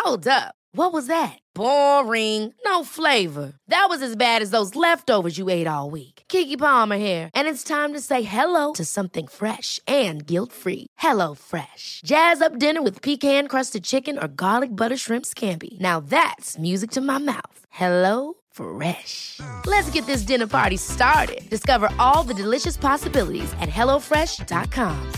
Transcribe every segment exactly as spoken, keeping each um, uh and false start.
Hold up. What was that? Boring. No flavor. That was as bad as those leftovers you ate all week. Keke Palmer here, and it's time to say hello to something fresh and guilt-free. Hello Fresh. Jazz up dinner with pecan-crusted chicken or garlic butter shrimp scampi. Now that's music to my mouth. Hello Fresh. Let's get this dinner party started. Discover all the delicious possibilities at hello fresh dot com.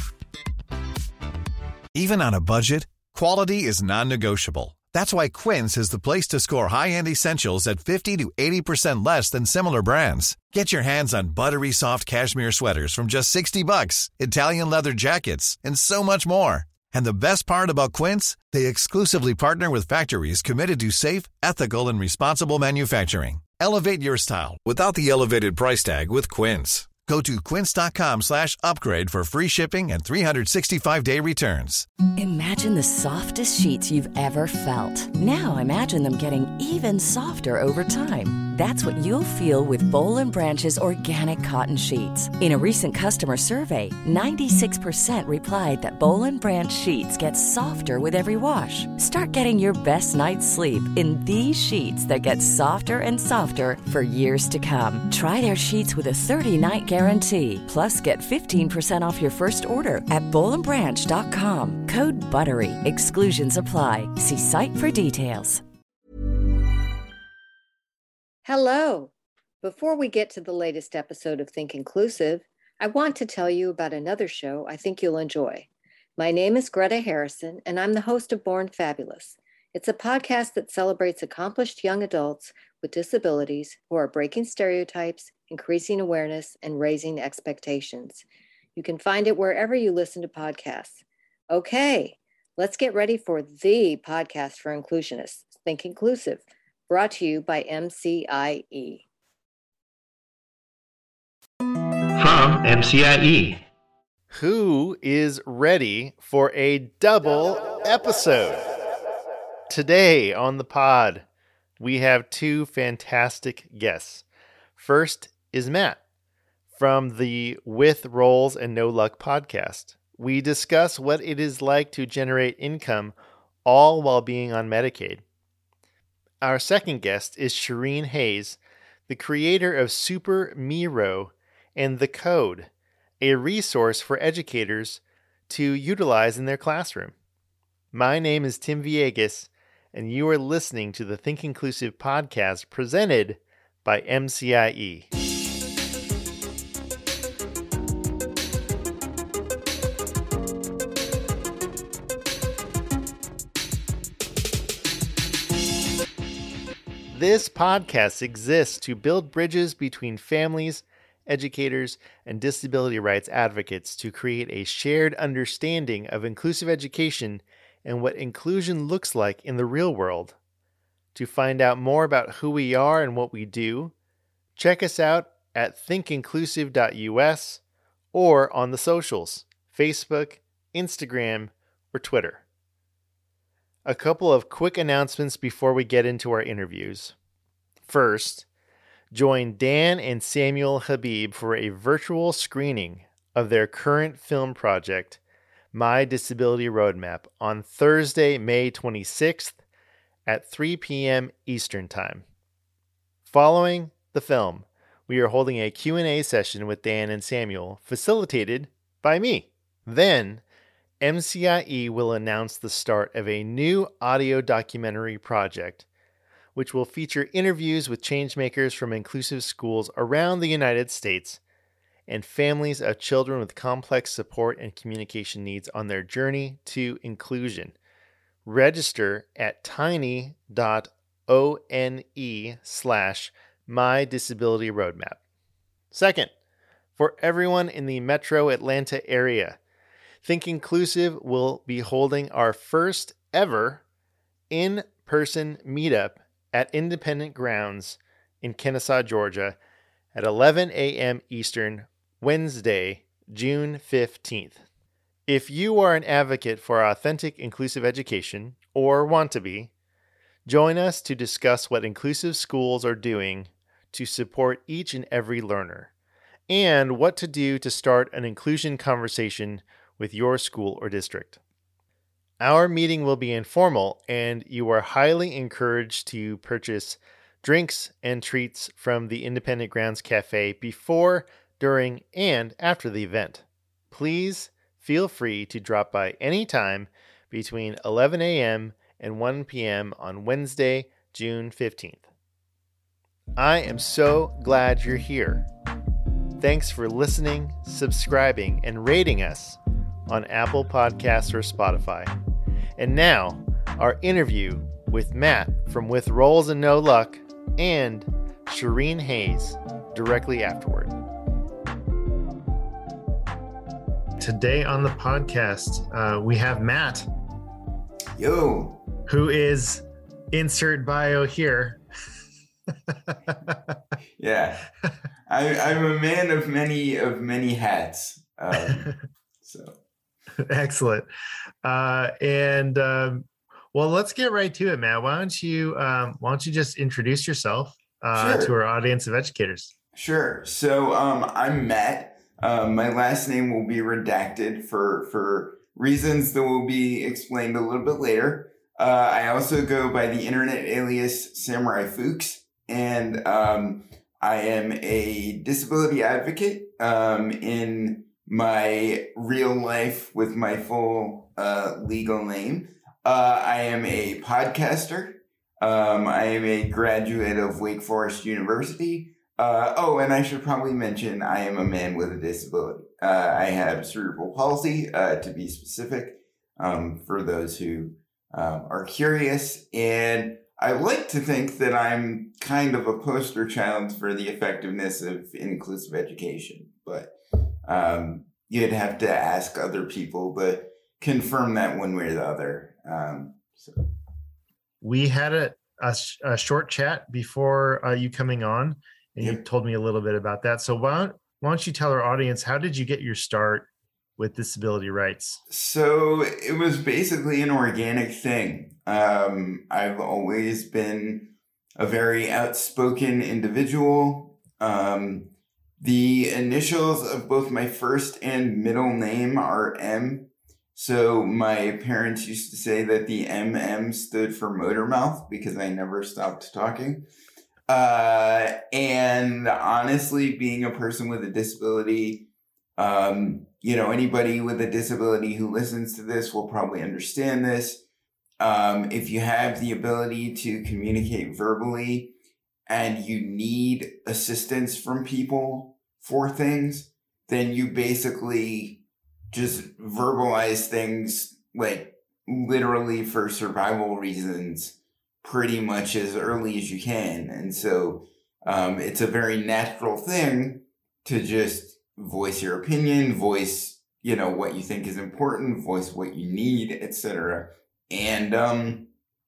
Even on a budget, quality is non-negotiable. That's why Quince is the place to score high-end essentials at fifty to eighty percent less than similar brands. Get your hands on buttery soft cashmere sweaters from just sixty bucks, Italian leather jackets, and so much more. And the best part about Quince, they exclusively partner with factories committed to safe, ethical, and responsible manufacturing. Elevate your style without the elevated price tag with Quince. Go to quince.com slash upgrade for free shipping and three sixty-five day returns. Imagine the softest sheets you've ever felt. Now imagine them getting even softer over time. That's what you'll feel with Boll and Branch's organic cotton sheets. In a recent customer survey, ninety-six percent replied that Boll and Branch sheets get softer with every wash. Start getting your best night's sleep in these sheets that get softer and softer for years to come. Try their sheets with a thirty-night guarantee. Plus, get fifteen percent off your first order at boll and branch dot com. Code BUTTERY. Exclusions apply. See site for details. Hello. Before we get to the latest episode of Think Inclusive, I want to tell you about another show I think you'll enjoy. My name is Greta Harrison, and I'm the host of Born Fabulous. It's a podcast that celebrates accomplished young adults with disabilities who are breaking stereotypes, increasing awareness, and raising expectations. You can find it wherever you listen to podcasts. Okay, let's get ready for the podcast for inclusionists, Think Inclusive, brought to you by M C I E. From M C I E. Who is ready for a double episode? Today on the pod, we have two fantastic guests. First is Matt from the With Rolls and No Luck podcast. We discuss what it is like to generate income all while being on Medicaid. Our second guest is Shireen Hayes, the creator of Super Miro and The Code, a resource for educators to utilize in their classroom. My name is Tim Villegas, and you are listening to the Think Inclusive podcast presented by M C I E. This podcast exists to build bridges between families, educators, and disability rights advocates to create a shared understanding of inclusive education and what inclusion looks like in the real world. To find out more about who we are and what we do, check us out at think inclusive dot U S or on the socials, Facebook, Instagram, or Twitter. A couple of quick announcements before we get into our interviews. First, join Dan and Samuel Habib for a virtual screening of their current film project, My Disability Roadmap, on Thursday, May twenty-sixth at three p.m. Eastern Time. Following the film, we are holding a Q and A session with Dan and Samuel, facilitated by me. Then, M C I E will announce the start of a new audio documentary project, which will feature interviews with changemakers from inclusive schools around the United States and families of children with complex support and communication needs on their journey to inclusion. Register at tiny.one slash my disability roadmap. Second, for everyone in the metro Atlanta area, Think Inclusive will be holding our first ever in-person meetup at Independent Grounds in Kennesaw, Georgia at eleven a.m. Eastern, Wednesday, June fifteenth. If you are an advocate for authentic inclusive education, or want to be, join us to discuss what inclusive schools are doing to support each and every learner, and what to do to start an inclusion conversation with your school or district. Our meeting will be informal, and you are highly encouraged to purchase drinks and treats from the Independent Grounds Cafe before, during, and after the event. Please feel free to drop by anytime between eleven a.m. and one p.m. on Wednesday, June fifteenth. I am so glad you're here. Thanks for listening, subscribing, and rating us on Apple Podcasts or Spotify. And now, our interview with Matt from With Rolls and No Luck and Shireen Hayes directly afterward. Today on the podcast, uh, we have Matt. Yo. Who is insert bio here. Yeah. I, I'm a man of many of many hats. Um, so excellent. Uh, and um, well, let's get right to it, Matt. Why don't you um, why don't you just introduce yourself uh, sure. to our audience of educators? Sure. So um, I'm Matt. Um, my last name will be redacted for for reasons that will be explained a little bit later. Uh, I also go by the internet alias Samurai Fuchs, and um, I am a disability advocate um, in my real life with my full uh, legal name. Uh, I am a podcaster. Um, I am a graduate of Wake Forest University. Uh, oh, and I should probably mention I am a man with a disability. Uh, I have cerebral palsy, uh, to be specific, um, for those who uh, are curious. And I like to think that I'm kind of a poster child for the effectiveness of inclusive education, but um, you'd have to ask other people to confirm that one way or the other. Um, so. We had a, a, a short chat before uh, you coming on, and yep. you told me a little bit about that. So why don't, why don't you tell our audience, how did you get your start with disability rights? So it was basically an organic thing. Um, I've always been a very outspoken individual. Um, the initials of both my first and middle name are M. So my parents used to say that the M M stood for motor mouth because I never stopped talking. Uh, and honestly, being a person with a disability, um, you know, anybody with a disability who listens to this will probably understand this. Um, if you have the ability to communicate verbally and you need assistance from people for things, then you basically just verbalize things like literally for survival reasons pretty much as early as you can. And so um, it's a very natural thing to just voice your opinion, voice, you know, what you think is important, voice what you need, et cetera. And um,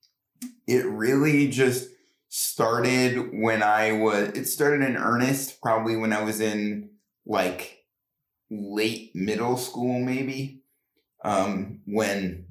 it really just started when I was, it started in earnest, probably when I was in like late middle school, maybe, um, when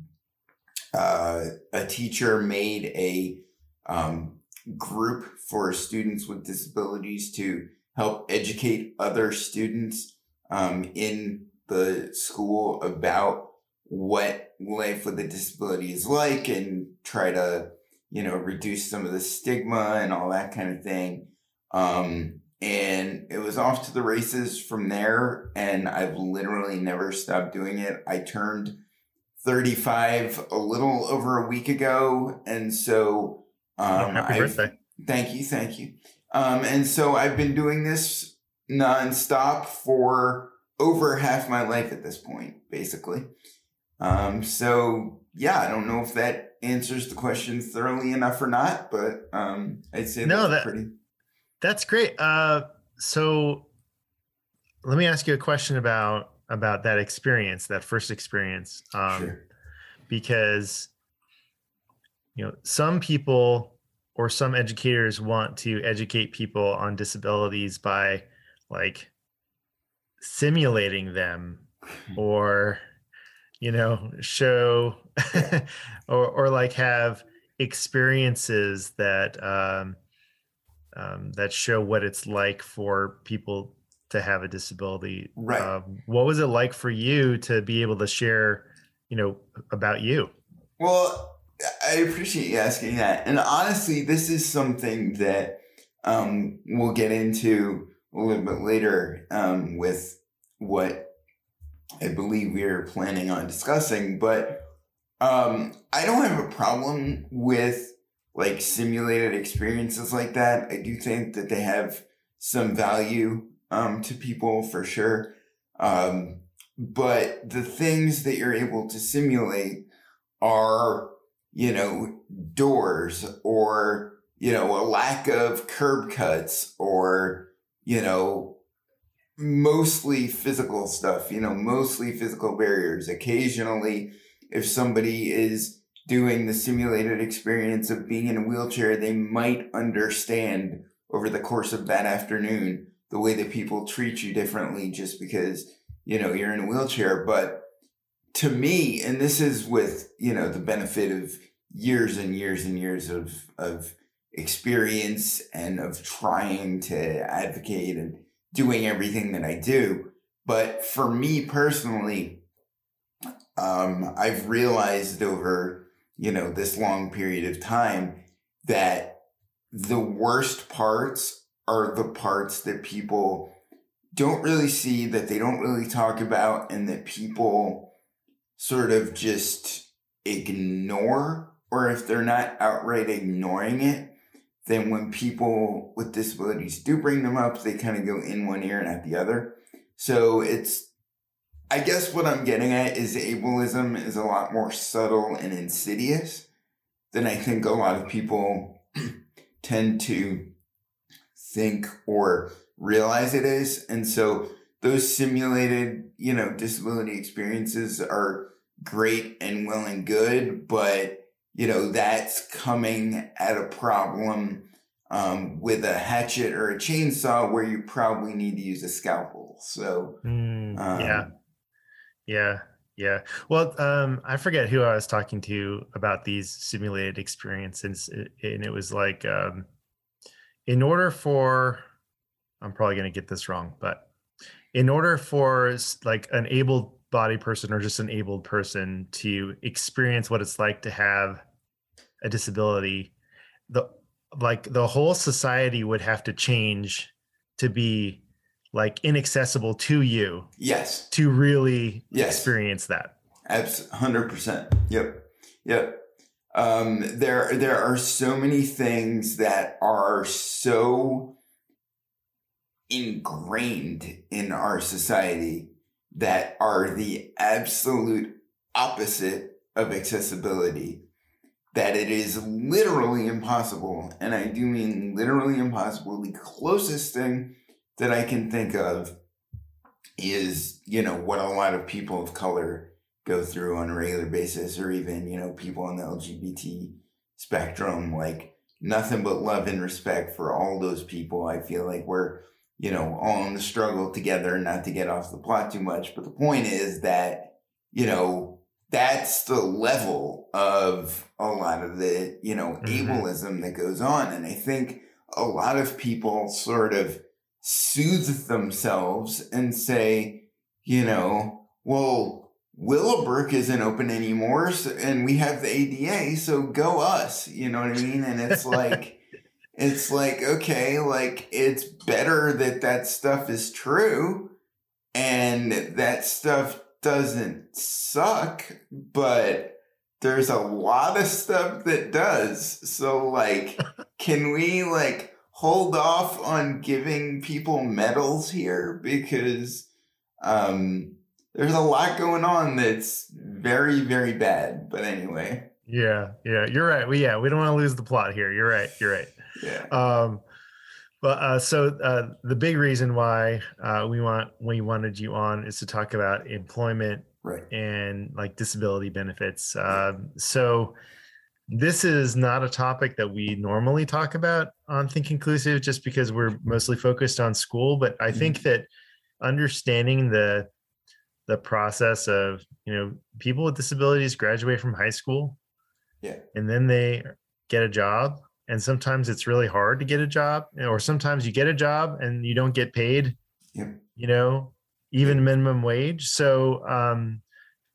uh, a teacher made a um, group for students with disabilities to help educate other students um, in the school about what life with a disability is like and try to, you know, reduce some of the stigma and all that kind of thing. Um, and it was off to the races from there. And I've literally never stopped doing it. I turned thirty-five a little over a week ago. And so, um, oh, happy I've, birthday. Thank you. Thank you. Um, and so I've been doing this nonstop for over half my life at this point, basically. Um, so yeah, I don't know if that answers the question thoroughly enough or not, but, um, I'd say no, that's that, pretty. That's great. Uh, so let me ask you a question about, about that experience, that first experience. Um, Sure. Because, you know, some people or some educators want to educate people on disabilities by like simulating them or, you know, show or, or like have experiences that, um, um, that show what it's like for people to have a disability. Right. Uh, what was it like for you to be able to share, you know, about you? Well, I appreciate you asking that. And honestly, this is something that um, we'll get into a little bit later um, with what I believe we are planning on discussing. But um, I don't have a problem with like simulated experiences like that. I do think that they have some value um, to people for sure. Um, but the things that you're able to simulate are, you know, doors or, you know, a lack of curb cuts or, you know, mostly physical stuff, you know, mostly physical barriers. Occasionally, if somebody is doing the simulated experience of being in a wheelchair, they might understand over the course of that afternoon the way that people treat you differently just because, you know, you're in a wheelchair. But to me, and this is with, you know, the benefit of years and years and years of, of experience and of trying to advocate and doing everything that I do. But for me personally, um, I've realized over, you know, this long period of time that the worst parts are the parts that people don't really see, that they don't really talk about, and that people sort of just ignore. Or if they're not outright ignoring it, then when people with disabilities do bring them up, they kind of go in one ear and out the other. So it's, I guess what I'm getting at is ableism is a lot more subtle and insidious than I think a lot of people tend to think or realize it is. And so those simulated, you know, disability experiences are great and well and good, but you know, that's coming at a problem um, with a hatchet or a chainsaw where you probably need to use a scalpel. So, Mm, um, yeah, yeah, yeah. Well, um, I forget who I was talking to about these simulated experiences, and it was like, um, in order for, I'm probably going to get this wrong, but in order for like an able bodied person or just an abled person to experience what it's like to have a disability, the like the whole society would have to change to be like inaccessible to you. Yes. To really yes. experience that. Absolutely. one hundred percent. Yep. Yep. Um, there, there are so many things that are so ingrained in our society that are the absolute opposite of accessibility, that it is literally impossible. And I do mean literally impossible. The closest thing that I can think of is, you know, what a lot of people of color go through on a regular basis, or even, you know, people on the L G B T spectrum. Like, nothing but love and respect for all those people. I feel like we're, you know, all in the struggle together, not to get off the plot too much. But the point is that, you know, that's the level of a lot of the, you know, mm-hmm. ableism that goes on. And I think a lot of people sort of soothe themselves and say, you know, well, Willowbrook isn't open anymore, so, and we have the A D A, so go us. You know what I mean? And it's like, it's like, okay, like, it's better that that stuff is true and that stuff doesn't suck, but there's a lot of stuff that does. So, like, can we, like, hold off on giving people medals here? Because um, there's a lot going on that's very, very bad. But anyway. Yeah, yeah, you're right. We, yeah, we don't want to lose the plot here. You're right. You're right. Yeah. Um, but uh, so uh, the big reason why uh, we want we wanted you on is to talk about employment, right, and like disability benefits. Uh, so this is not a topic that we normally talk about on Think Inclusive, just because we're mostly focused on school. But I think mm-hmm. that understanding the the process of, you know, people with disabilities graduate from high school, yeah, and then they get a job. And sometimes it's really hard to get a job, or sometimes you get a job and you don't get paid, yep. you know, even minimum wage. So um,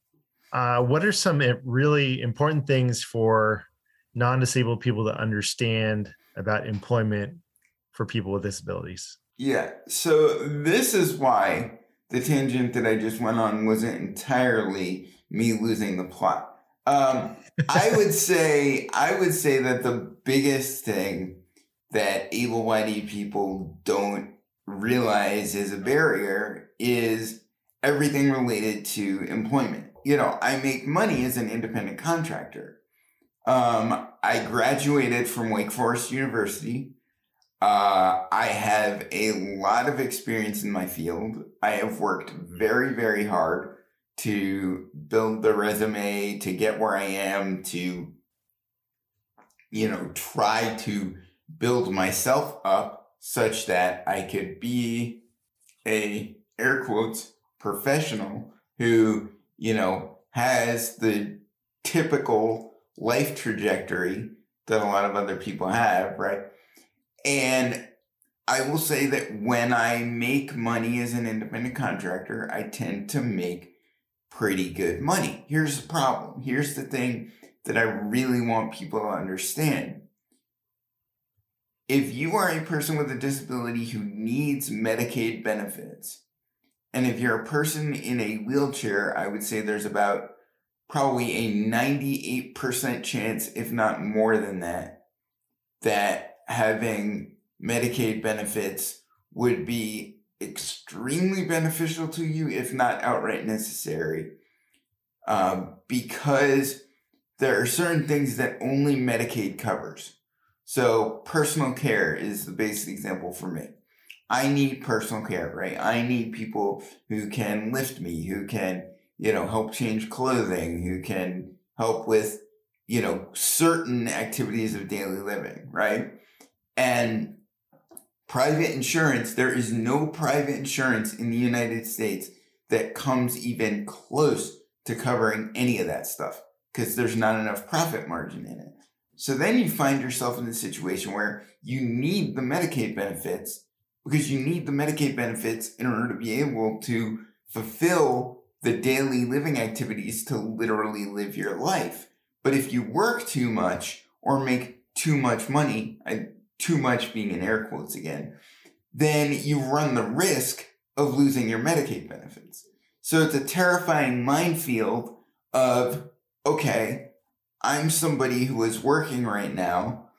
Uh, what are some really important things for non-disabled people to understand about employment for people with disabilities? Yeah. So this is why the tangent that I just went on wasn't entirely me losing the plot. Um, I would say, I would say that the biggest thing that able-bodied people don't realize is a barrier is everything related to employment. You know, I make money as an independent contractor. Um, I graduated from Wake Forest University. Uh, I have a lot of experience in my field. I have worked very, very hard to build the resume, to get where I am, to, you know, try to build myself up such that I could be a, air quotes, professional who, you know, has the typical life trajectory that a lot of other people have, right? And I will say that when I make money as an independent contractor, I tend to make pretty good money. Here's the problem. Here's the thing that I really want people to understand. If you are a person with a disability who needs Medicaid benefits, and if you're a person in a wheelchair, I would say there's about probably a ninety-eight percent chance, if not more than that, that having Medicaid benefits would be extremely beneficial to you, if not outright necessary, um, because there are certain things that only Medicaid covers. So personal care is the basic example for me. I need personal care, right? I need people who can lift me, who can, you know, help change clothing, who can help with, you know, certain activities of daily living, right? And private insurance, there is no private insurance in the United States that comes even close to covering any of that stuff because there's not enough profit margin in it. So then you find yourself in a situation where you need the Medicaid benefits because you need the Medicaid benefits in order to be able to fulfill the daily living activities to literally live your life. But if you work too much or make too much money, I, too much being in air quotes again, then you run the risk of losing your Medicaid benefits. So it's a terrifying minefield of, okay, I'm somebody who is working right now.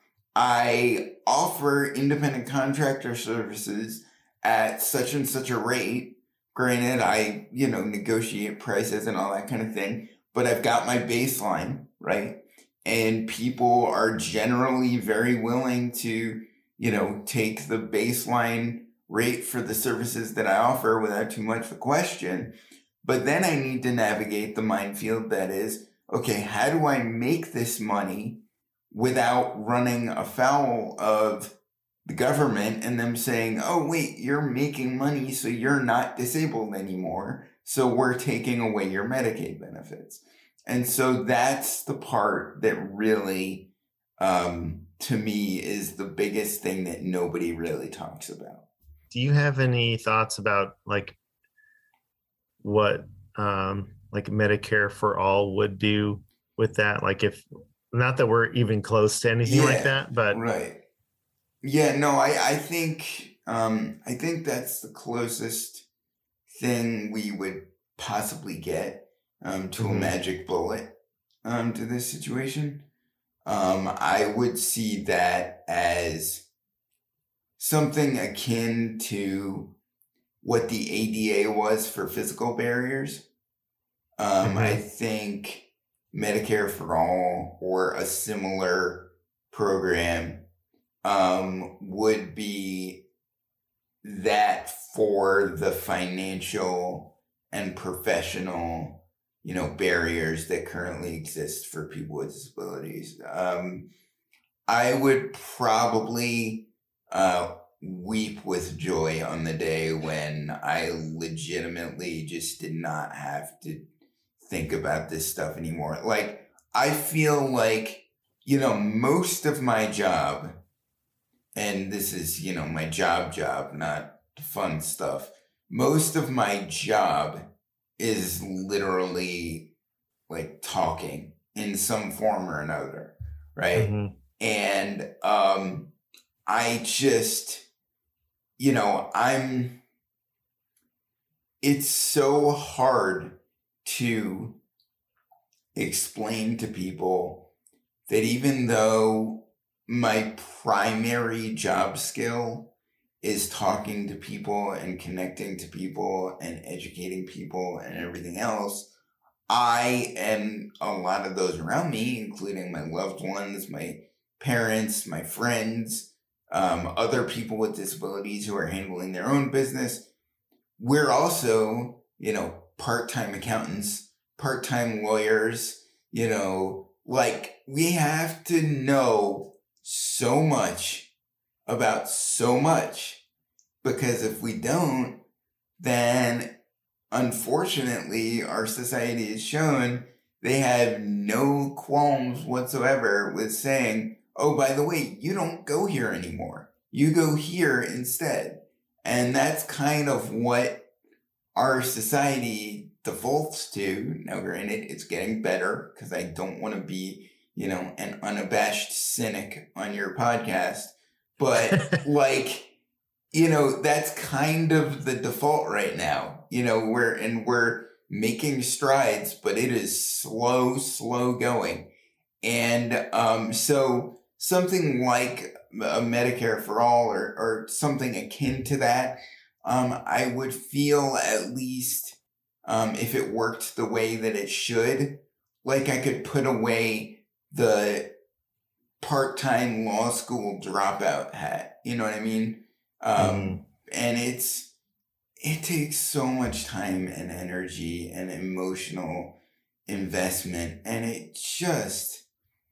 I offer independent contractor services at such and such a rate. Granted, I, you know, negotiate prices and all that kind of thing, but I've got my baseline, right? And people are generally very willing to, you know, take the baseline rate for the services that I offer without too much of a question. But then I need to navigate the minefield that is, okay, how do I make this money without running afoul of the government and them saying, oh, wait, you're making money, so you're not disabled anymore. So we're taking away your Medicaid benefits. And so that's the part that really, um, to me, is the biggest thing that nobody really talks about. Do you have any thoughts about like what um, like Medicare for All would do with that? Like if, not that we're even close to anything yeah, like that, but. Right. Yeah, no, I, I think, um, I think that's the closest thing we would possibly get, um, to mm-hmm. a magic bullet, um, to this situation. Um, I would see that as something akin to what the A D A was for physical barriers. Um, mm-hmm. I think Medicare for All or a similar program um, would be that for the financial and professional, you know, barriers that currently exist for people with disabilities. Um, I would probably uh, weep with joy on the day when I legitimately just did not have to think about this stuff anymore. Like, I feel like, you know, most of my job, and this is, you know, my job job, not the fun stuff. Most of my job is literally like talking in some form or another, right? Mm-hmm. And um, I just, you know, I'm, it's so hard to explain to people that even though my primary job skill is talking to people and connecting to people and educating people and everything else, I and a lot of those around me, including my loved ones, my parents, my friends, um, other people with disabilities who are handling their own business, we're also, you know, part-time accountants, part-time lawyers, you know, like we have to know so much about so much, because if we don't, then unfortunately our society has shown they have no qualms whatsoever with saying, oh, by the way, you don't go here anymore. You go here instead. And that's kind of what our society defaults to. Now, granted, it's getting better because I don't want to be, you know, an unabashed cynic on your podcast. But like, you know, that's kind of the default right now. You know, we're, and we're making strides, but it is slow, slow going. And um, so something like a Medicare for All or, or something akin to that, um, I would feel at least um, if it worked the way that it should, like I could put away the part-time law school dropout hat. You know what I mean? Um, mm. And it's, it takes so much time and energy and emotional investment, and it just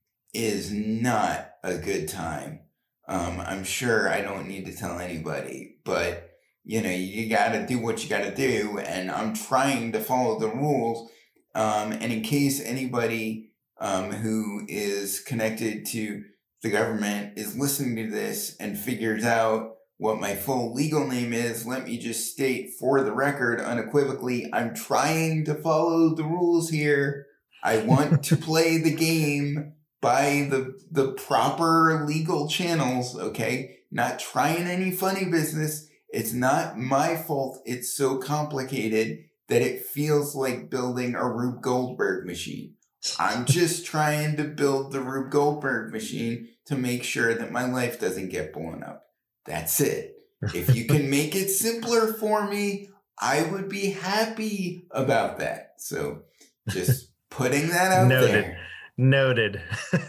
is not a good time. Um, I'm sure I don't need to tell anybody, but you know, you gotta do what you gotta do, and I'm trying to follow the rules. Um, and in case anybody um, who is connected to the government is listening to this and figures out what my full legal name is, let me just state for the record unequivocally, I'm trying to follow the rules here. I want to play the game by the the proper legal channels, okay? Not trying any funny business. It's not my fault it's so complicated that it feels like building a Rube Goldberg machine. I'm just trying to build the Rube Goldberg machine to make sure that my life doesn't get blown up. That's it. If you can make it simpler for me, I would be happy about that. So just putting that out Noted. there. Noted.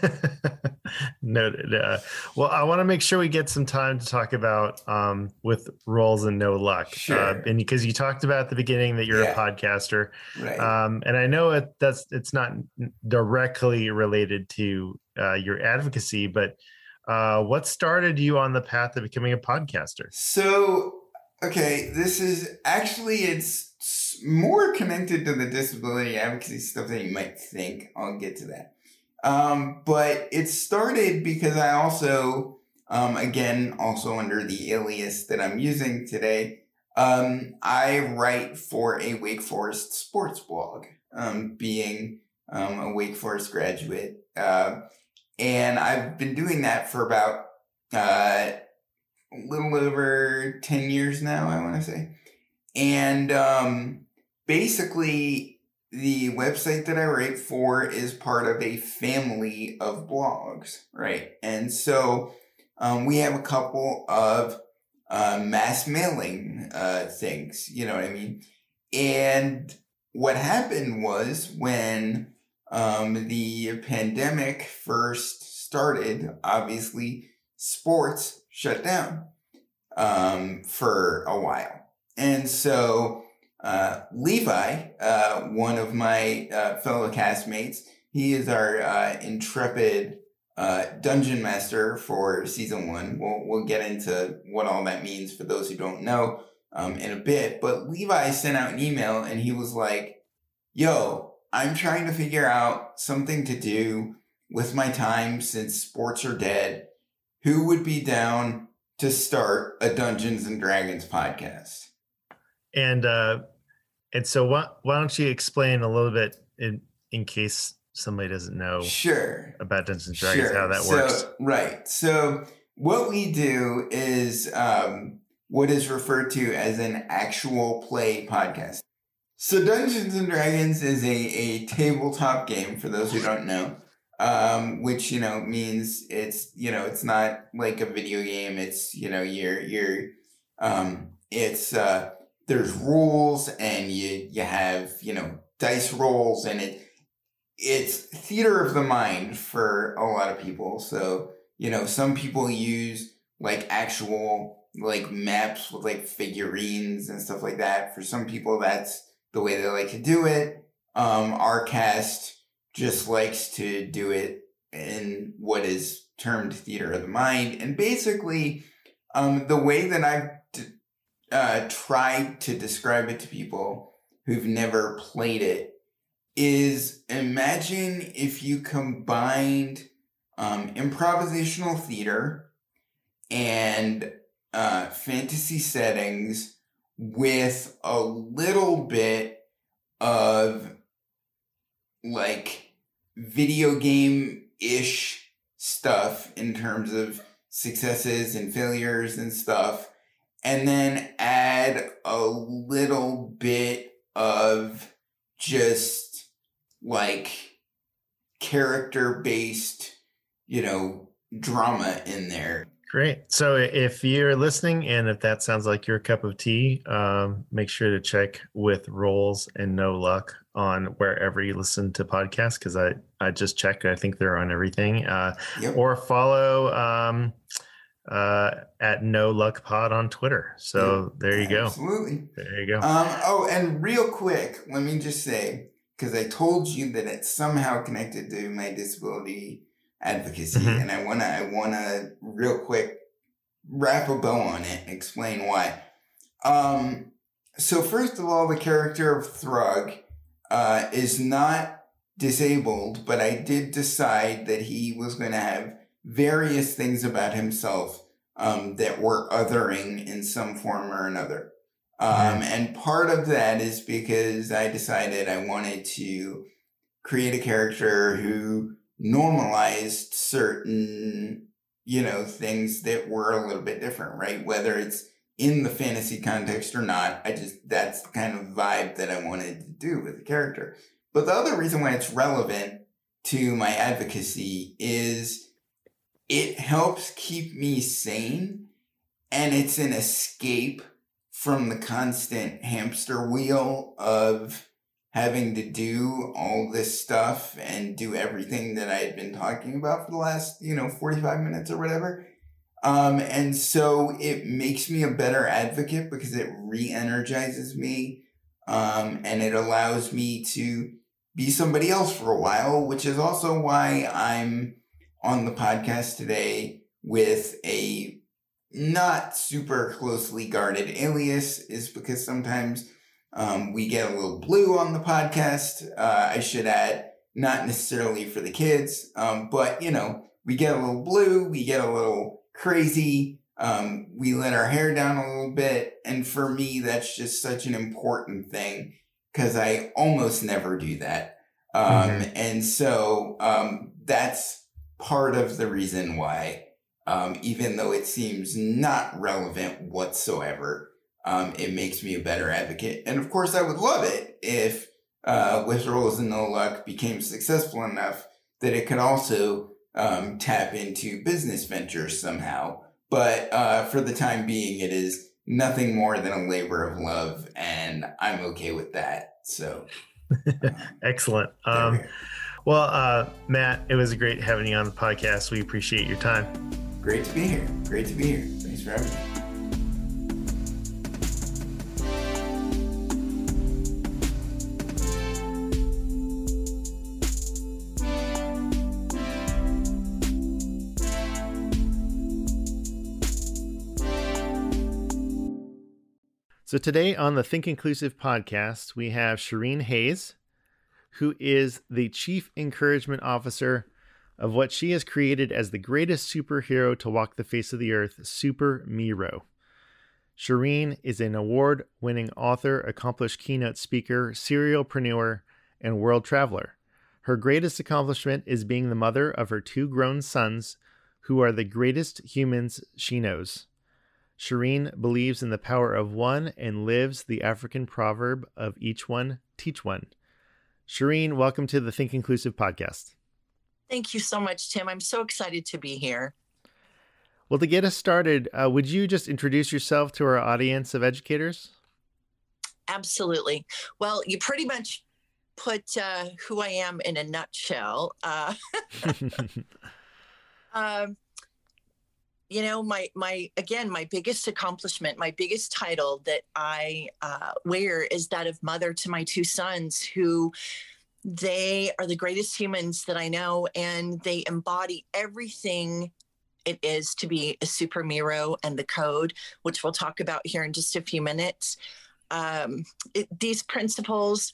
Noted. Uh, well, I want to make sure we get some time to talk about um, with Rolls and No Luck. Sure. Uh, and because you talked about at the beginning that you're yeah. a podcaster. Right. Um, and I know it, that's it's not directly related to uh, your advocacy, but uh, what started you on the path of becoming a podcaster? So, okay, this is actually, it's more connected to the disability advocacy stuff than you might think. I'll get to that. Um, but it started because I also, um, again, also under the alias that I'm using today, um, I write for a Wake Forest sports blog, um, being um, a Wake Forest graduate. Uh, and I've been doing that for about uh, a little over ten years now, I want to say. And um, basically, the website that I write for is part of a family of blogs, right? And so um, we have a couple of uh, mass mailing uh, things, you know what I mean? And what happened was when um, the pandemic first started, obviously sports shut down um, for a while. And so Uh, Levi, uh, one of my uh, fellow castmates, he is our uh, intrepid uh, dungeon master for season one. We'll we'll get into what all that means for those who don't know um, in a bit. But Levi sent out an email and he was like, "Yo, I'm trying to figure out something to do with my time since sports are dead. Who would be down to start a Dungeons and Dragons podcast?" And uh, and so why, why don't you explain a little bit in in case somebody doesn't know sure. about Dungeons and Dragons, sure. how that so, works. Right. So what we do is um, what is referred to as an actual play podcast. So Dungeons and Dragons is a, a tabletop game, for those who don't know, um, which, you know, means it's, you know, it's not like a video game. It's, you know, you're, you're, um, it's, uh, there's rules and you, you have, you know, dice rolls, and it, it's theater of the mind for a lot of people. So, you know, some people use like actual like maps with like figurines and stuff like that. For some people, that's the way they like to do it. Um, our cast just likes to do it in what is termed theater of the mind. And basically, um, the way that I've d- uh, tried to describe it to people who've never played it is, imagine if you combined um, improvisational theater and uh, fantasy settings with a little bit of like video game-ish stuff in terms of successes and failures and stuff, and then add a little bit of just like character-based, you know, drama in there. Great. So if you're listening and if that sounds like your cup of tea, um, make sure to check with Rolls and No Luck on wherever you listen to podcasts, because I, I just checked. I think they're on everything. Uh, Yep. Or follow um, uh, at No Luck Pod on Twitter. So there you go. Absolutely. There you go. Um, oh, and real quick, let me just say, because I told you that it's somehow connected to my disability advocacy, Mhm. and I wanna, I wanna real quick wrap a bow on it and explain why. Um, so first of all, the character of Thrug uh, is not disabled, but I did decide that he was going to have various things about himself um, that were othering in some form or another. Um, and part of that is because I decided I wanted to create a character who normalized certain, you know, things that were a little bit different, right? Whether it's in the fantasy context or not, I just, that's the kind of vibe that I wanted to do with the character. But the other reason why it's relevant to my advocacy is it helps keep me sane, and it's an escape from the constant hamster wheel of having to do all this stuff and do everything that I had been talking about for the last, you know, forty-five minutes or whatever. Um, and so it makes me a better advocate because it re-energizes me. Um, and it allows me to be somebody else for a while, which is also why I'm on the podcast today with a not super closely guarded alias, is because sometimes um, we get a little blue on the podcast. Uh, I should add, not necessarily for the kids, um, but, you know, we get a little blue, we get a little crazy, um, we let our hair down a little bit. And for me, that's just such an important thing because I almost never do that. Um, mm-hmm. And so um, that's part of the reason why, um, even though it seems not relevant whatsoever, um, it makes me a better advocate. And of course, I would love it if uh, With Rolls and No Luck became successful enough that it could also um, tap into business ventures somehow. But uh, for the time being, it is nothing more than a labor of love, and I'm okay with that. So, um, excellent. Um, we well, uh, Matt, it was great having you on the podcast. We appreciate your time. Great to be here. Great to be here. Thanks for having me. So today on the Think Inclusive podcast, we have Shireen Hayes, who is the Chief Encouragement Officer of what she has created as the greatest superhero to walk the face of the earth, Super Miro. Shireen is an award-winning author, accomplished keynote speaker, serialpreneur, and world traveler. Her greatest accomplishment is being the mother of her two grown sons, who are the greatest humans she knows. Shireen believes in the power of one and lives the African proverb of each one, teach one. Shireen, welcome to the Think Inclusive podcast. Thank you so much, Tim. I'm so excited to be here. Well, to get us started, uh, would you just introduce yourself to our audience of educators? Absolutely. Well, you pretty much put uh, who I am in a nutshell. Uh, um, you know, my, my, again, my biggest accomplishment, my biggest title that I uh, wear is that of mother to my two sons, who they are the greatest humans that I know, and they embody everything it is to be a super Miro and the code, which we'll talk about here in just a few minutes. Um, it, these principles,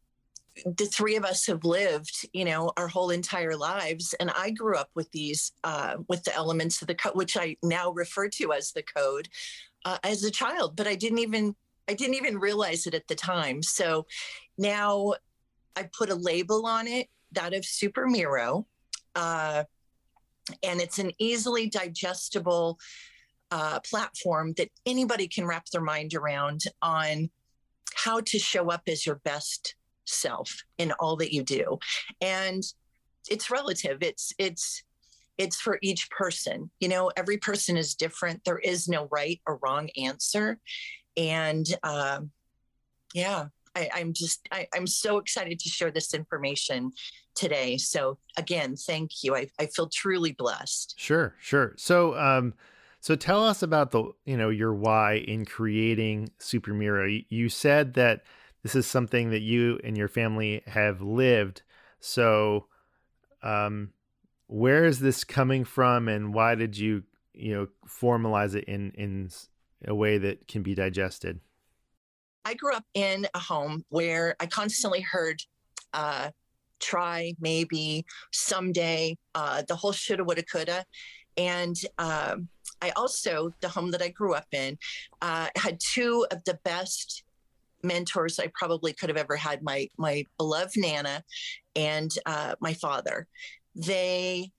the three of us have lived, you know, our whole entire lives. And I grew up with these, uh, with the elements of the code, which I now refer to as the code, uh, as a child, but I didn't even, I didn't even realize it at the time. So now I put a label on it, that of Super Miro, uh, and it's an easily digestible uh, platform that anybody can wrap their mind around on how to show up as your best self in all that you do. And it's relative. It's, it's, it's for each person. You know, every person is different. There is no right or wrong answer. And um, yeah, I, I'm just, I, I'm so excited to share this information today. So again, thank you. I, I feel truly blessed. Sure, sure. So, um, so tell us about the, you know, your why in creating Super Miro. You, you said that this is something that you and your family have lived. So, um, where is this coming from, and why did you, you know, formalize it in, in a way that can be digested? I grew up in a home where I constantly heard, uh, try, maybe, someday, uh, the whole shoulda, woulda, coulda. And um, I also, the home that I grew up in, uh, had two of the best mentors I probably could have ever had, my my beloved Nana and uh, my father. They,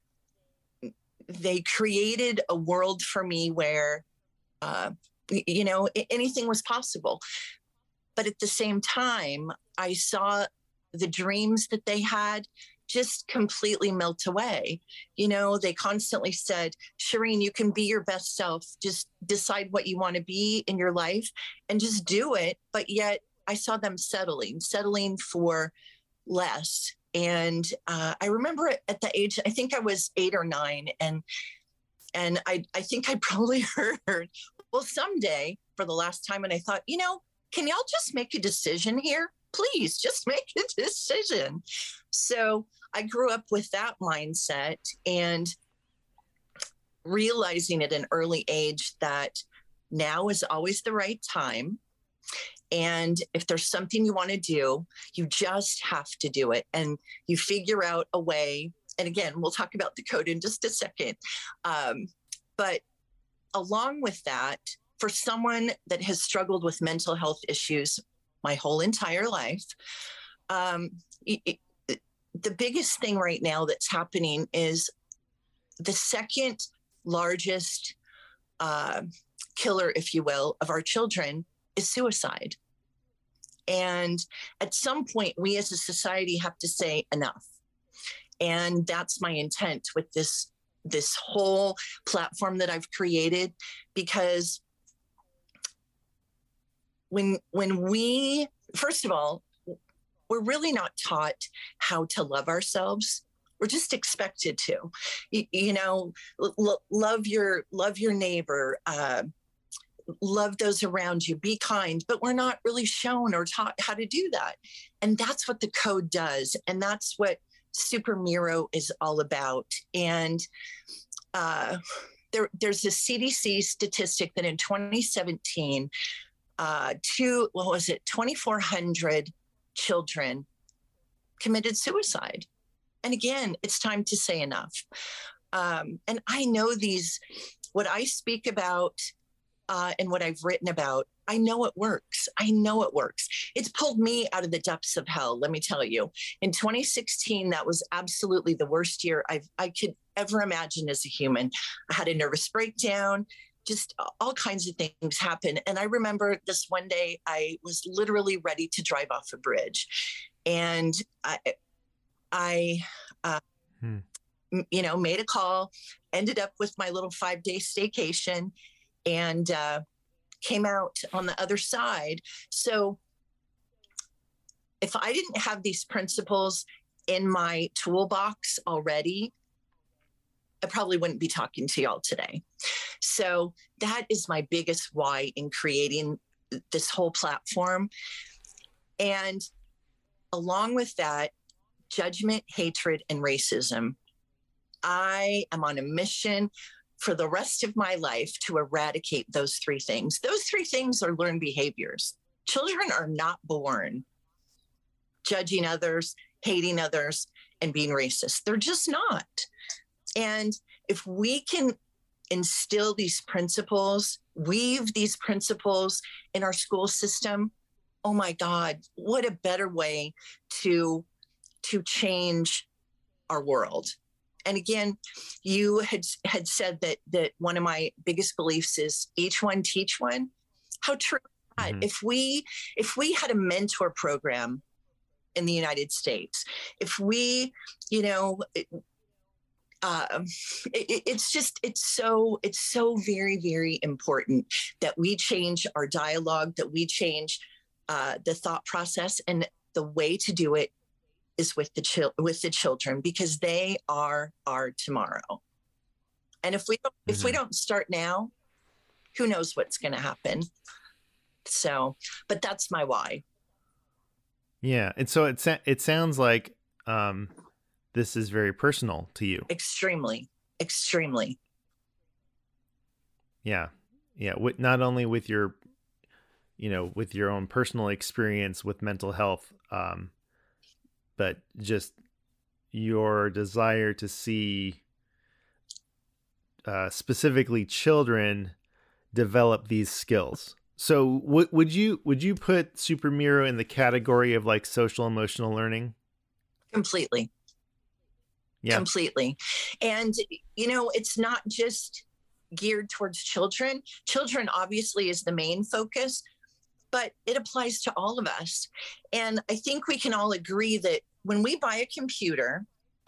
they created a world for me where, uh, you know, anything was possible. But at the same time, I saw the dreams that they had just completely melt away. You know, they constantly said, Shireen, you can be your best self. Just decide what you want to be in your life and just do it. But yet I saw them settling, settling for less. And uh, I remember at the age, I think I was eight or nine. And and I, I think I probably heard, well, someday, for the last time. And I thought, you know, can y'all just make a decision here? Please just make a decision. So I grew up with that mindset and realizing at an early age that now is always the right time. And if there's something you want to do, you just have to do it. And you figure out a way. And again, we'll talk about the code in just a second. Um, but along with that, for someone that has struggled with mental health issues my whole entire life, um, it, it, the biggest thing right now that's happening is the second largest uh, killer, if you will, of our children is suicide. And at some point, we as a society have to say enough. And that's my intent with this, this whole platform that I've created, because when, when we, first of all, we're really not taught how to love ourselves. We're just expected to, you, you know, l- love your, love your neighbor, uh, love those around you, be kind, but we're not really shown or taught how to do that. And that's what the code does. And that's what Super Miro is all about. And uh, there, there's a C D C statistic that in twenty seventeen, uh, two, what was it, twenty-four hundred children committed suicide. And again, it's time to say enough. Um, and I know these, what I speak about uh, and what I've written about, I know it works. I know it works. It's pulled me out of the depths of hell, let me tell you. In twenty sixteen, that was absolutely the worst year I've, I could ever imagine as a human. I had a nervous breakdown, just all kinds of things happen. And I remember this one day, I was literally ready to drive off a bridge. And I, I uh, hmm. you know, made a call, ended up with my little five-day staycation, and uh, came out on the other side. So if I didn't have these principles in my toolbox already, I probably wouldn't be talking to y'all today. So that is my biggest why in creating this whole platform. And along with that, judgment, hatred, and racism. I am on a mission for the rest of my life to eradicate those three things. Those three things are learned behaviors. Children are not born judging others, hating others, and being racist. They're just not. And if we can instill these principles, weave these principles in our school system, oh my God, what a better way to, to change our world. And again, you had had said that that one of my biggest beliefs is each one teach one. How true is that? Mm-hmm. If we if we had a mentor program in the United States, if we, you know, it, uh, it, it's just it's so it's so very very important that we change our dialogue, that we change uh, the thought process, and the way to do it is with the chil- with the children, because they are our tomorrow. And if we don't, mm-hmm. if we don't start now, who knows what's going to happen? So, but that's my why. Yeah, and so it sa- it sounds like um, this is very personal to you. Extremely, extremely. Yeah, yeah. With, not only with your, you know, with your own personal experience with mental health. Um, but just your desire to see uh, specifically children develop these skills. So w- would you would you put Supermiro in the category of like social emotional learning? Completely. Yeah. Completely. And, you know, it's not just geared towards children. Children obviously is the main focus, but it applies to all of us. And I think we can all agree that when we buy a computer,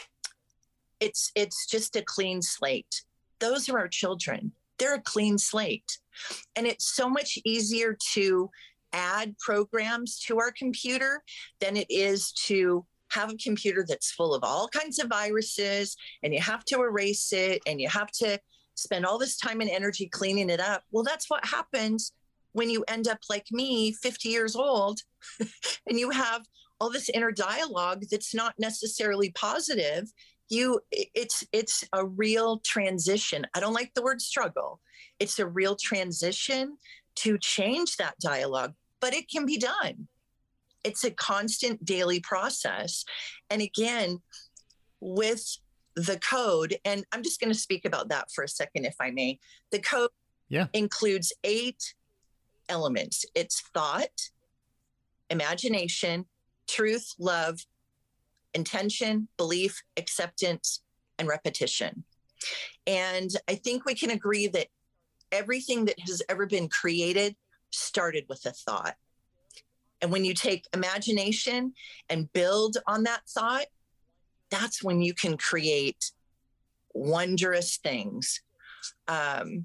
it's it's just a clean slate. Those are our children. They're a clean slate. And it's so much easier to add programs to our computer than it is to have a computer that's full of all kinds of viruses, and you have to erase it, and you have to spend all this time and energy cleaning it up. Well, that's what happens when you end up like me, fifty years old, and you have all this inner dialogue that's not necessarily positive. You, it's it's a real transition. I don't like the word struggle. It's a real transition to change that dialogue, but it can be done. It's a constant daily process. And again, with the code, and I'm just going to speak about that for a second, if I may. The code yeah. includes eight elements. It's thought, imagination, truth, love, intention, belief, acceptance, and repetition. And I think we can agree that everything that has ever been created started with a thought. And when you take imagination and build on that thought, that's when you can create wondrous things. Um,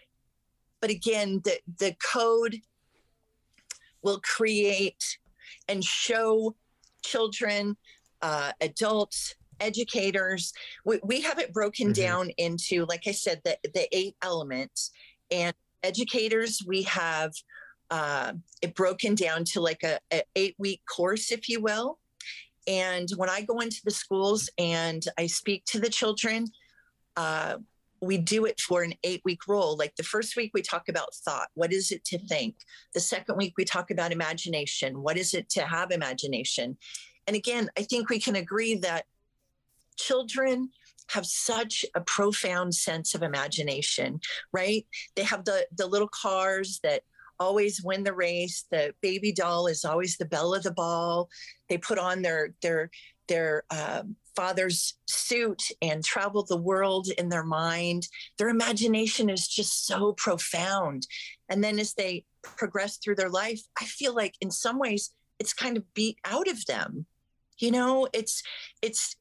but again, the, the code will create and show children, uh, adults, educators. We, we have it broken mm-hmm. down into, like I said, the, the eight elements. And educators, we have uh, it broken down to like a, a eight-week course, if you will. And when I go into the schools and I speak to the children, uh, we do it for an eight-week role. Like the first week, we talk about thought. What is it to think? The second week, we talk about imagination. What is it to have imagination? And again, I think we can agree that children have such a profound sense of imagination, right? They have the, the little cars that always win the race. The baby doll is always the belle of the ball. They put on their their their um, father's suit and travel the world in their mind. Their imagination is just so profound. And then as they progress through their life, I feel like in some ways it's kind of beat out of them. You know, it's, it's,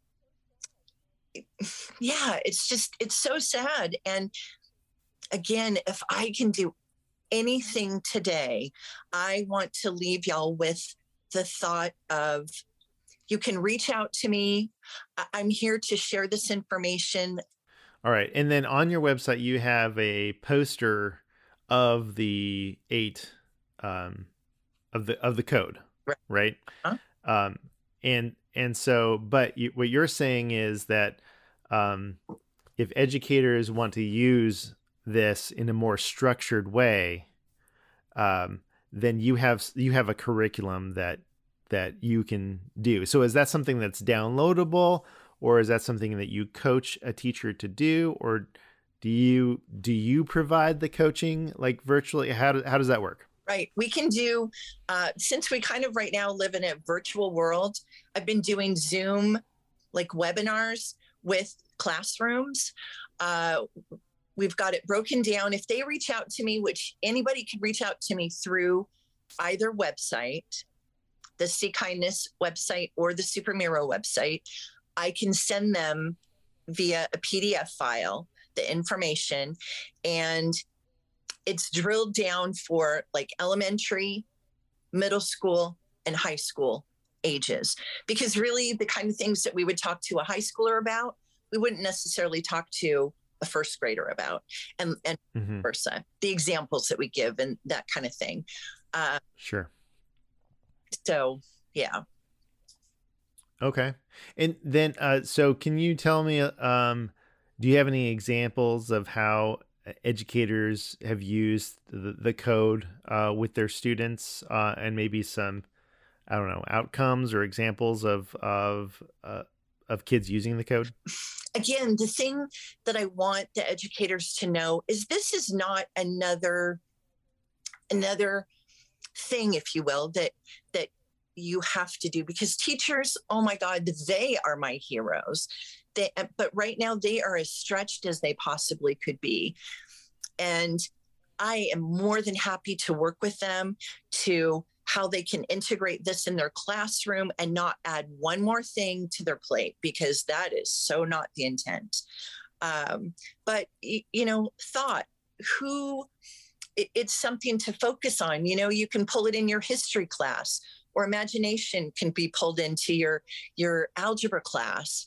yeah, it's just, it's so sad. And again, if I can do anything today, I want to leave y'all with the thought of, you can reach out to me. I'm here to share this information. All right. And then on your website, you have a poster of the eight, um, of the, of the code, right? right? Huh? Um, and, and so, but you, what you're saying is that, um, if educators want to use this in a more structured way, um, then you have, you have a curriculum that, that you can do. So is that something that's downloadable, or is that something that you coach a teacher to do, or do you do you provide the coaching like virtually? How do, how does that work? Right. We can do, uh, since we kind of right now live in a virtual world, I've been doing Zoom like webinars with classrooms. Uh, we've got it broken down. If they reach out to me, which anybody can reach out to me through either website, the See Kindness website or the SuperMiro website, I can send them via a P D F file, the information, and it's drilled down for like elementary, middle school, and high school ages. Because really the kind of things that we would talk to a high schooler about, we wouldn't necessarily talk to a first grader about, and, and mm-hmm. versa, the examples that we give and that kind of thing. Uh, sure. So, yeah. Okay. And then, uh, so can you tell me, um, do you have any examples of how educators have used the, the code, uh, with their students, uh, and maybe some, I don't know, outcomes or examples of, of, uh, of kids using the code? Again, the thing that I want the educators to know is this is not another, another thing, if you will, that that you have to do, because teachers, oh my God, they are my heroes. They, but right now they are as stretched as they possibly could be. And I am more than happy to work with them to how they can integrate this in their classroom and not add one more thing to their plate, because that is so not the intent. Um, but, you know, thought, who, it's something to focus on. You know, you can pull it in your history class, or imagination can be pulled into your, your algebra class.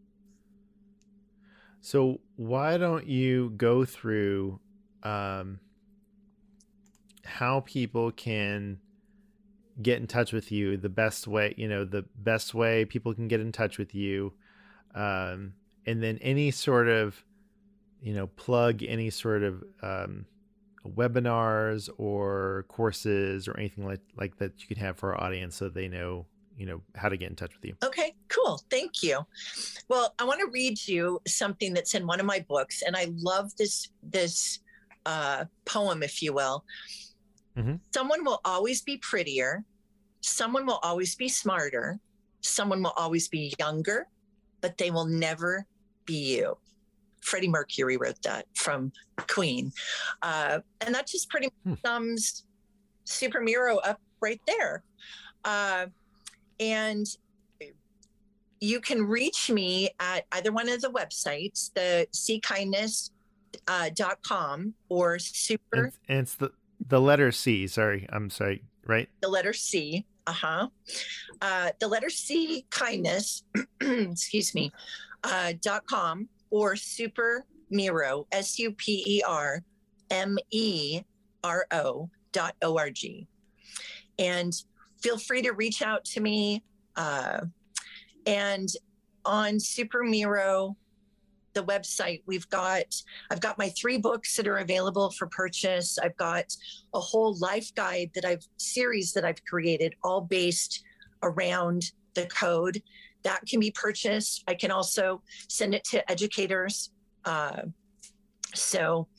So why don't you go through um, how people can get in touch with you, the best way, you know, the best way people can get in touch with you. Um, and then any sort of, you know, plug any sort of, um, webinars or courses or anything like, like that you can have for our audience, so they know, you know, how to get in touch with you. Okay, cool. Thank you. Well, I want to read you something that's in one of my books, and I love this, this uh, poem, if you will. Mm-hmm. Someone will always be prettier. Someone will always be smarter. Someone will always be younger, but they will never be you. Freddie Mercury wrote that from Queen. Uh, and that just pretty much hmm. sums SuperMiro up right there. Uh, and you can reach me at either one of the websites, the see kindness dot com or super. And, and it's the, the letter C, sorry. I'm sorry, right? The letter C. Uh-huh. Uh, the letter C, kindness, excuse me, uh, dot com. Or SuperMiro, S U P E R M E R O dot O R G. And feel free to reach out to me. Uh, and on SuperMiro, the website, we've got, I've got my three books that are available for purchase. I've got a whole life guide that I've, series that I've created, all based around the code. That can be purchased. I can also send it to educators. Uh, so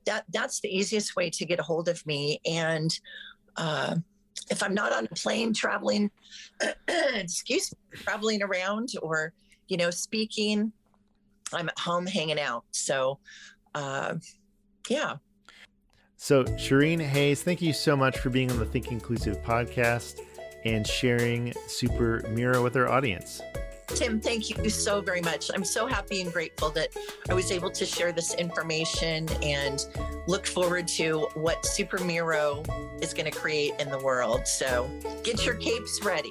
that that's the easiest way to get a hold of me. And uh, if I'm not on a plane traveling, excuse me, traveling around or, you know, speaking, I'm at home hanging out. So, uh, yeah. So Shireen Hayes, thank you so much for being on the Think Inclusive podcast and sharing Super Miro with our audience. Tim, thank you so very much. I'm so happy and grateful that I was able to share this information and look forward to what Super Miro is going to create in the world. So get your capes ready.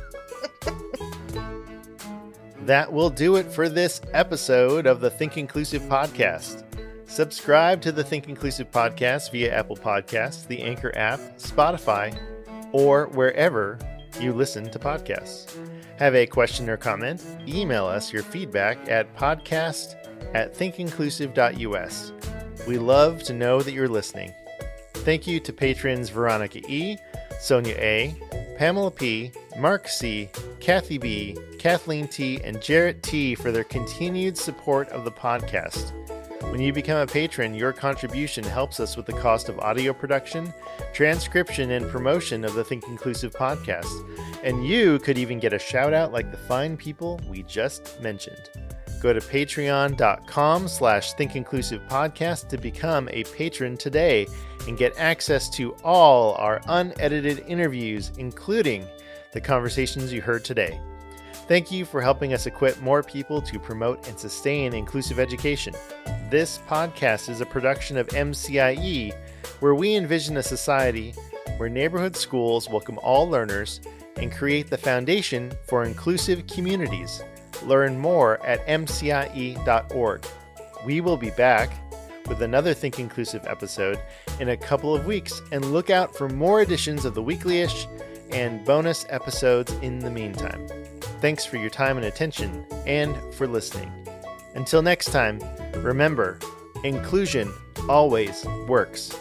That will do it for this episode of the Think Inclusive podcast. Subscribe to the Think Inclusive podcast via Apple Podcasts, the Anchor app, Spotify, or wherever you listen to podcasts. Have a question or comment? Email us your feedback at podcast at thinkinclusive.us. We love to know that you're listening. Thank you to patrons Veronica E., Sonia A., Pamela P., Mark C., Kathy B., Kathleen T., and Jarrett T. for their continued support of the podcast. When you become a patron, your contribution helps us with the cost of audio production, transcription, and promotion of the Think Inclusive podcast. And you could even get a shout out like the fine people we just mentioned. Go to patreon.com slash Think Inclusive podcast to become a patron today and get access to all our unedited interviews, including the conversations you heard today. Thank you for helping us equip more people to promote and sustain inclusive education. This podcast is a production of M C I E, where we envision a society where neighborhood schools welcome all learners and create the foundation for inclusive communities. Learn more at m c i e dot org. We will be back with another Think Inclusive episode in a couple of weeks, and look out for more editions of the Weekly-ish and bonus episodes in the meantime. Thanks for your time and attention, and for listening. Until next time, remember, inclusion always works.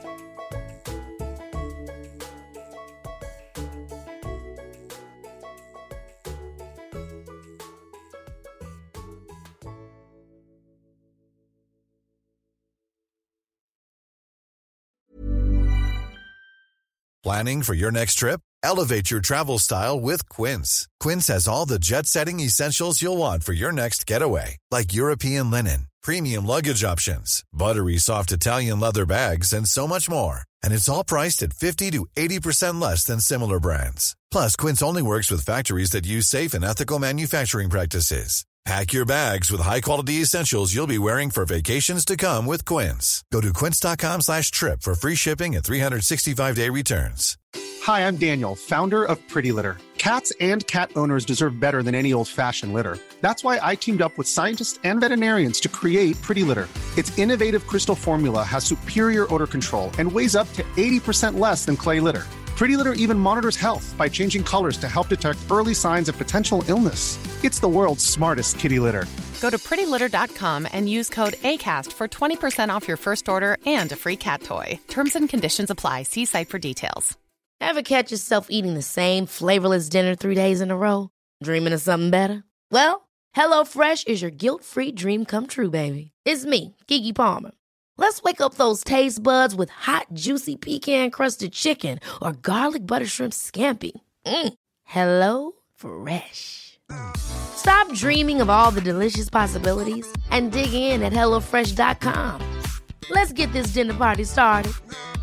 Planning for your next trip? Elevate your travel style with Quince. Quince has all the jet-setting essentials you'll want for your next getaway, like European linen, premium luggage options, buttery soft Italian leather bags, and so much more. And it's all priced at fifty to eighty percent less than similar brands. Plus, Quince only works with factories that use safe and ethical manufacturing practices. Pack your bags with high-quality essentials you'll be wearing for vacations to come with Quince. Go to quince.com slash trip for free shipping and three sixty-five day returns. Hi, I'm Daniel, founder of Pretty Litter. Cats and cat owners deserve better than any old-fashioned litter. That's why I teamed up with scientists and veterinarians to create Pretty Litter. Its innovative crystal formula has superior odor control and weighs up to eighty percent less than clay litter. Pretty Litter even monitors health by changing colors to help detect early signs of potential illness. It's the world's smartest kitty litter. Go to pretty litter dot com and use code ACAST for twenty percent off your first order and a free cat toy. Terms and conditions apply. See site for details. Ever catch yourself eating the same flavorless dinner three days in a row? Dreaming of something better? Well, HelloFresh is your guilt-free dream come true, baby. It's me, Keke Palmer. Let's wake up those taste buds with hot, juicy pecan-crusted chicken or garlic butter shrimp scampi. Mm. Hello Fresh. Stop dreaming of all the delicious possibilities and dig in at hello fresh dot com. Let's get this dinner party started.